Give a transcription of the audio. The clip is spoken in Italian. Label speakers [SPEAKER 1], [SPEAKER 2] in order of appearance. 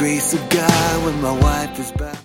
[SPEAKER 1] grace of God when my wife is back.